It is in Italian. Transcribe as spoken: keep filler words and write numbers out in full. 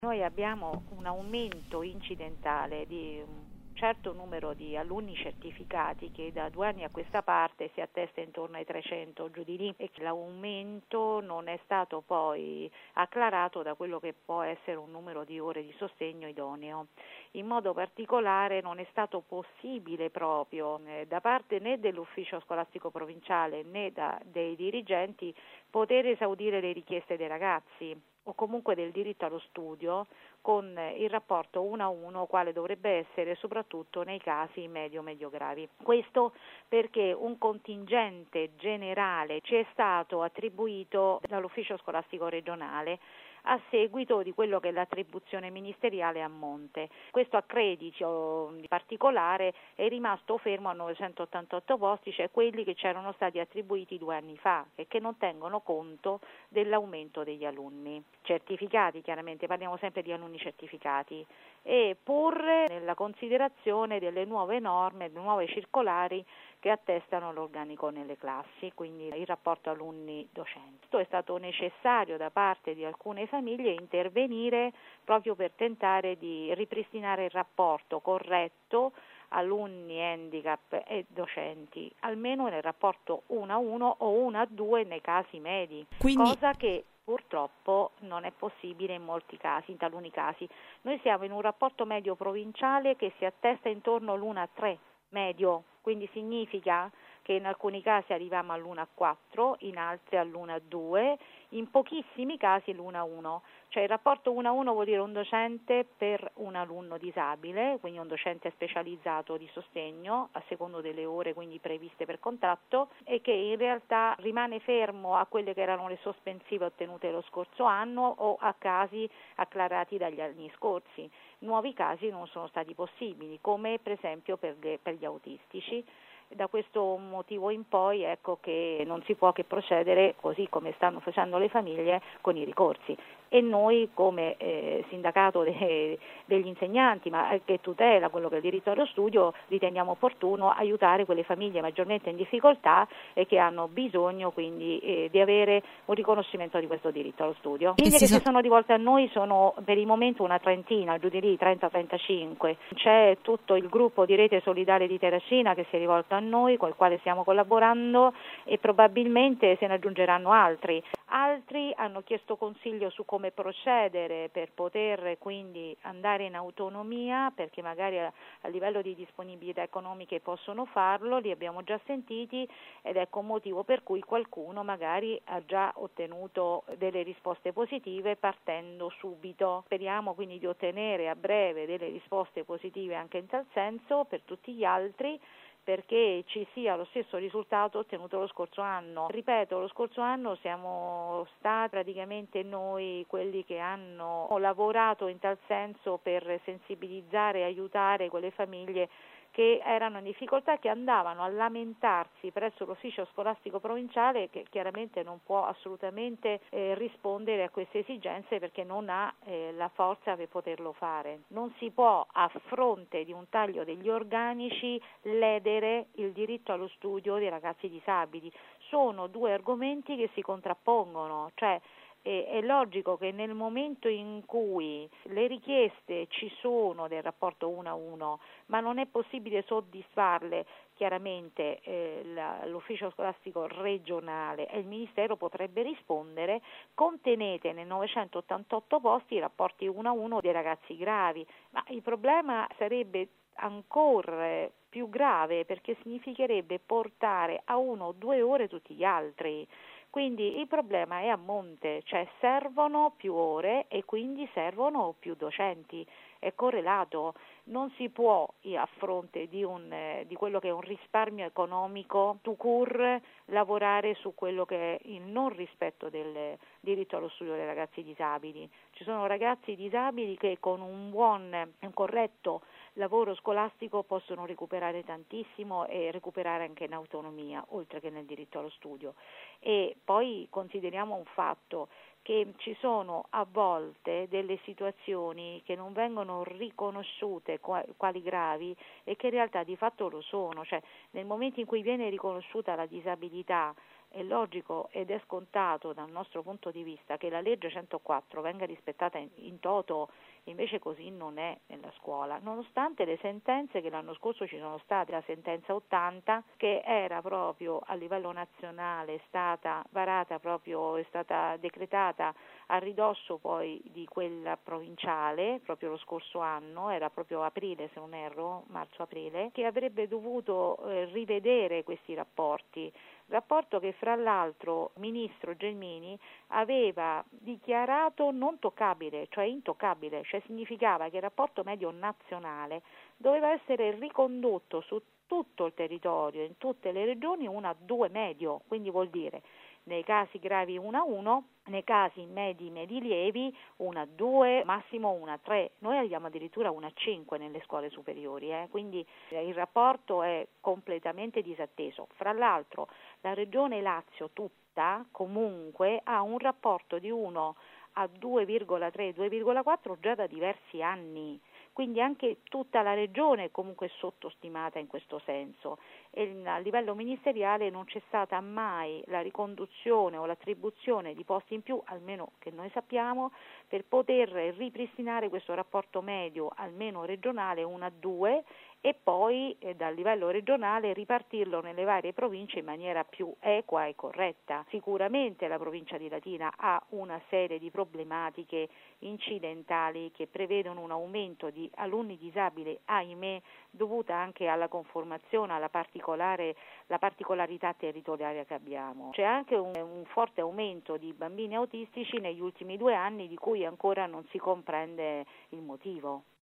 Noi abbiamo un aumento incidentale di un certo numero di alunni certificati che da due anni a questa parte si attesta intorno ai trecento, giù di lì, e che l'aumento non è stato poi acclarato da quello che può essere un numero di ore di sostegno idoneo. In modo particolare non è stato possibile proprio eh, da parte né dell'ufficio scolastico provinciale né da, dei dirigenti poter esaudire le richieste dei ragazzi o comunque del diritto allo studio con il rapporto uno a uno, quale dovrebbe essere soprattutto nei casi medio-medio gravi. Questo perché un contingente generale ci è stato attribuito dall'ufficio scolastico regionale a seguito di quello che è l'attribuzione ministeriale a monte. Questo accredito in particolare è rimasto fermo a novecentottantotto posti, cioè quelli che c'erano stati attribuiti due anni fa e che non tengono conto dell'aumento degli alunni certificati, chiaramente parliamo sempre di alunni certificati, e pur nella considerazione delle nuove norme, delle nuove circolari che attestano l'organico nelle classi, quindi il rapporto alunni-docenti. È stato necessario da parte di alcune famiglie intervenire proprio per tentare di ripristinare il rapporto corretto alunni, handicap e docenti, almeno nel rapporto uno a uno o uno a due nei casi medi, Quindi... cosa che purtroppo non è possibile in molti casi, in taluni casi. Noi siamo in un rapporto medio provinciale che si attesta intorno all'uno a tre medio, quindi significa che in alcuni casi arriviamo all'uno a quattro, in altri all'uno a due, in pochissimi casi l'uno a uno, cioè il rapporto uno a uno vuol dire un docente per un alunno disabile, quindi un docente specializzato di sostegno a secondo delle ore quindi previste per contratto, e che in realtà rimane fermo a quelle che erano le sospensive ottenute lo scorso anno o a casi acclarati dagli anni scorsi. Nuovi casi non sono stati possibili, come per esempio per, le, per gli autistici. Da questo motivo in poi ecco che non si può che procedere così come stanno facendo le famiglie con i ricorsi, e noi come eh, sindacato de, degli insegnanti, ma che tutela quello che è il diritto allo studio, riteniamo opportuno aiutare quelle famiglie maggiormente in difficoltà e che hanno bisogno quindi eh, di avere un riconoscimento di questo diritto allo studio. Le famiglie che so- si sono rivolte a noi sono per il momento una trentina, giù di lì trenta trentacinque. C'è tutto il gruppo di Rete Solidale di Terracina che si è rivolto a noi, con il quale stiamo collaborando, e probabilmente se ne aggiungeranno altri. Altri hanno chiesto consiglio su come procedere per poter quindi andare in autonomia, perché magari a, a livello di disponibilità economiche possono farlo, li abbiamo già sentiti, ed ecco un motivo per cui qualcuno magari ha già ottenuto delle risposte positive partendo subito. Speriamo quindi di ottenere a breve delle risposte positive anche in tal senso per tutti gli altri, perché ci sia lo stesso risultato ottenuto lo scorso anno. Ripeto, lo scorso anno siamo stati praticamente noi quelli che hanno lavorato in tal senso per sensibilizzare e aiutare quelle famiglie che erano in difficoltà, che andavano a lamentarsi presso l'ufficio scolastico provinciale, che chiaramente non può assolutamente eh, rispondere a queste esigenze perché non ha eh, la forza per poterlo fare. Non si può, a fronte di un taglio degli organici, ledere il diritto allo studio dei ragazzi disabili. Sono due argomenti che si contrappongono, cioè è logico che nel momento in cui le richieste ci sono del rapporto uno a uno, ma non è possibile soddisfarle, chiaramente eh, la, l'ufficio scolastico regionale e il Ministero potrebbe rispondere: contenete nei novecentottantotto posti i rapporti uno a uno dei ragazzi gravi. Ma il problema sarebbe ancora più grave, perché significherebbe portare a uno o due ore tutti gli altri. Quindi il problema è a monte, cioè servono più ore e quindi servono più docenti, è correlato. Non si può, a fronte di, un, di quello che è un risparmio economico tout court, lavorare su quello che è il non rispetto del diritto allo studio dei ragazzi disabili. Ci sono ragazzi disabili che con un buon, un corretto lavoro scolastico possono recuperare tantissimo e recuperare anche in autonomia, oltre che nel diritto allo studio. E poi consideriamo un fatto, che ci sono a volte delle situazioni che non vengono riconosciute quali gravi e che in realtà di fatto lo sono, cioè nel momento in cui viene riconosciuta la disabilità è logico ed è scontato dal nostro punto di vista che la legge centoquattro venga rispettata in, in toto, invece così non è nella scuola, nonostante le sentenze che l'anno scorso ci sono state, la sentenza ottanta che era proprio a livello nazionale, è stata varata proprio, è stata decretata a ridosso poi di quella provinciale, proprio lo scorso anno, era proprio aprile se non erro, marzo-aprile, che avrebbe dovuto eh, rivedere questi rapporti. Rapporto che fra l'altro il ministro Gelmini aveva dichiarato non toccabile, cioè intoccabile, cioè significava che il rapporto medio nazionale doveva essere ricondotto su tutto il territorio, in tutte le regioni, uno a due medio, quindi vuol dire nei casi gravi uno a uno, nei casi medi medi lievi uno a due, massimo uno a tre, noi abbiamo addirittura uno a cinque nelle scuole superiori, eh? Quindi il rapporto è completamente disatteso. Fra l'altro la regione Lazio tutta comunque ha un rapporto di uno a due virgola tre due virgola quattro già da diversi anni. Quindi anche tutta la regione è comunque sottostimata in questo senso e a livello ministeriale non c'è stata mai la riconduzione o l'attribuzione di posti in più, almeno che noi sappiamo, per poter ripristinare questo rapporto medio almeno regionale uno a due e poi eh, dal livello regionale ripartirlo nelle varie province in maniera più equa e corretta. Sicuramente la provincia di Latina ha una serie di problematiche incidentali che prevedono un aumento di alunni disabili, ahimè, dovuta anche alla conformazione, alla particolare, la particolarità territoriale che abbiamo. C'è anche un, un forte aumento di bambini autistici negli ultimi due anni di cui ancora non si comprende il motivo.